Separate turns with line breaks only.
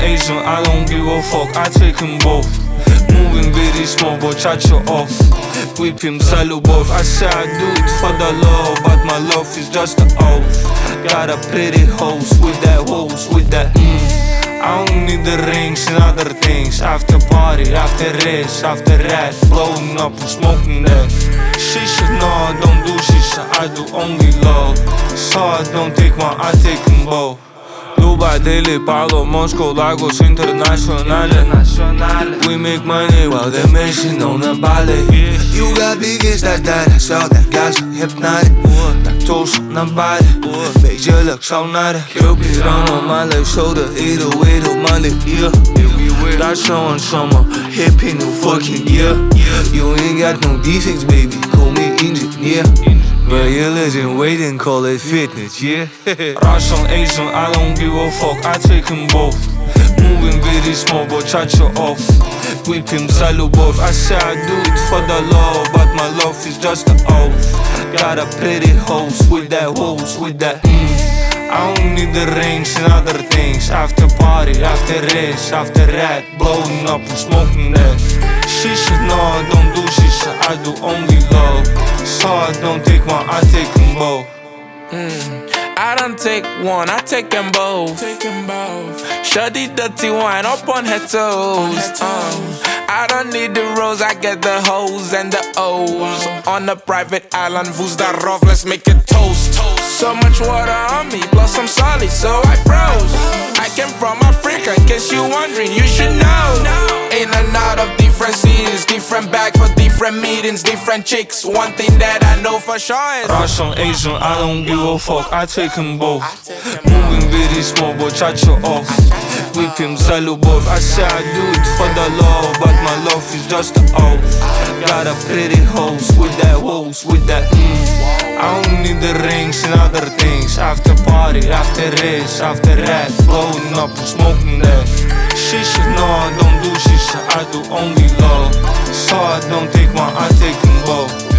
Asian, I don't give a fuck, I take them both. Moving very small, but charge you off. Whip him, Salubov. I say I do it for the love, but my love is just a oath. Got a pretty host with that I don't need the rings and other things. After party, after race, after rat, blowing up and smoking that. She should know I don't do shisha, I do only love. So I don't take one, I take them both. Dubai, Delhi, Paolo, Moscow, Lagos, Internationale. We make money while they're missing on the ballet. You got biggest that zo dat gas hypnotic. Lactose naar buiten, beetje lucht zo naar de Cupid on my left shoulder, 808 op my lip, yeah. That's showing summer, hippie no fucking yeah. You ain't got no defects, baby, call me engineer. But you're legend, waiting, call it fitness, yeah. Russian, Asian, I don't give a fuck, I take them both. Moving very small, but charge you off. Whip him, Salubov. I say I do it for the love, but my love is just an oath. Got a pretty host with that I don't need the rings and other things. After party, after race, after rat, blowing up and smoking that. She should know I don't do shisha, I do only love. So I don't take one, I take them both.
I don't take one, I take them both. Shut the dirty wine up on her toes. I don't need the rose, I get the hoes and the O's. On a private island, who's that rough? Let's make it toast. So much water on me, plus I'm solid, so I froze. I came from Africa, in case you're wondering, you should know. In and out of different cities, different bag for different meetings, different chicks. One thing that I know for sure is
Russian, Asian, I don't give a fuck, I take them both. Moving very small, but charge you off. Whip him, Salubov. I say I do it for the love, but my love is just an oath. Got a pretty host with that I don't need the rings and other things. After party, after race, after rat, blowing up and smoking that. She should know I don't do shisha, I do only love. So I don't take one, I take them both.